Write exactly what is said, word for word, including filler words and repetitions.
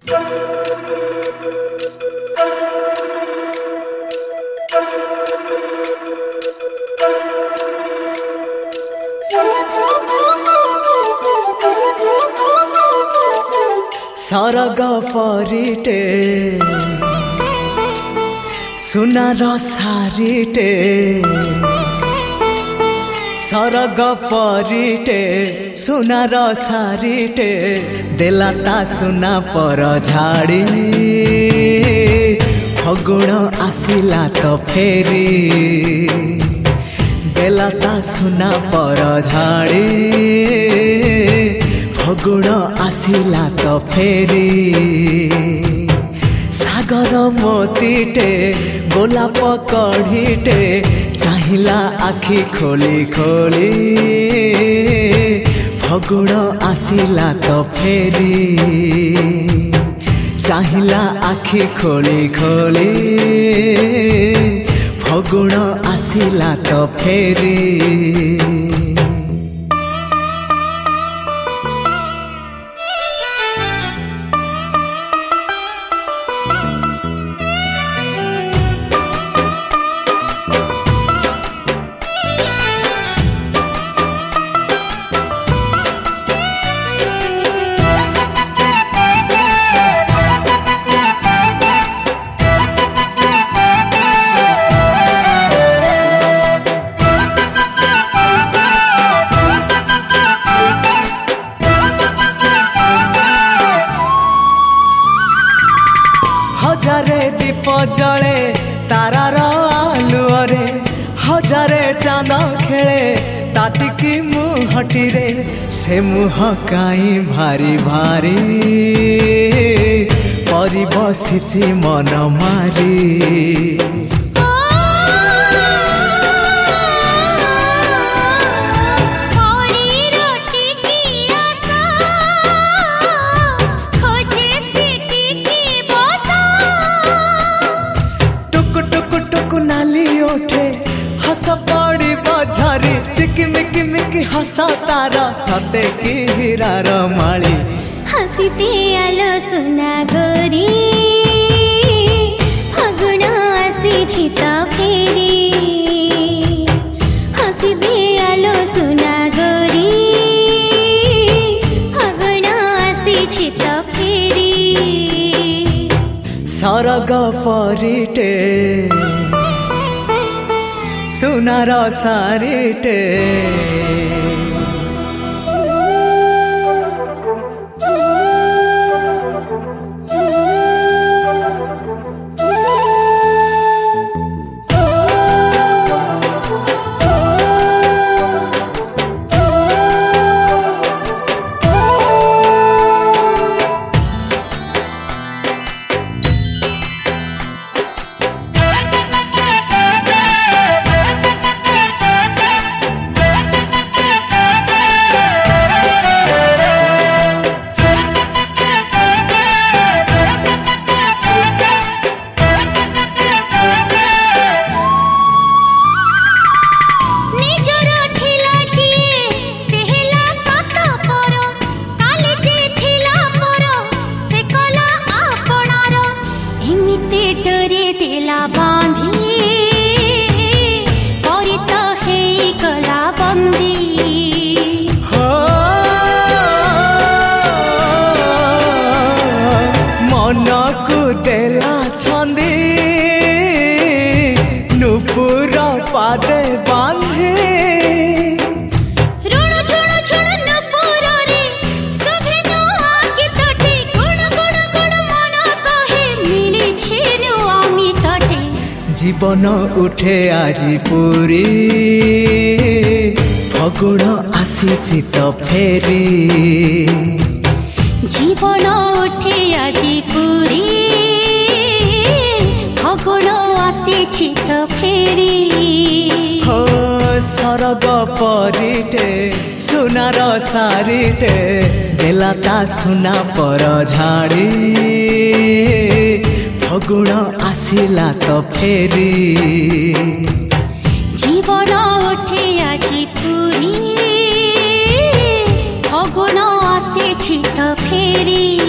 सरग परिटे सुनार सारिटे सरग परिटे सुनार सारिटे देलाता सुना पर झाड़ी फगुण आसिला तो फेरी देलाता सुना पर झाड़ी फगुण आसिला तो फेरी सागर मोतीटे गोलाप कढ़ीटे चाहिला आखि खोली खोली फगुण आसिला तो फेरी चाहिला आखि खोली खोली फगुण आसिला तो फेरी हजारे दीप जले तारार आलुअरे हजारे चांद खेले ताटिकी मुहटीरे से मुह काई भारी भारी परी बसिची मन मारी हस पड़ी बझारी चिकिमिकी मिकी हस तारा सते की हीरार माली हसीते आलो सुना गोरी फगुण आसी तो फेरी हसीते आलो सुना गोरी फगुण आसी तो फेरी सरग परिटे सुनार सारिटे देला छंदी नुपुर पादे बांधे ऋण झुण झुण नुपुर रे सभे नो आके तटे गुण गुण गुण मन कहे मिली छेनु आमी तटे जीवन उठे आजी पूरी फगुण आसी तो फेरी जीवन उठे आजी पूरी फगुण आसी तो फेरी हो सरग परिटे सुनार सारिटे देलाता सुना पर झाड़ी फगुण आसिला तो फेरी जीवन उठे आजी पूरी फगुण आसी तो फेरी।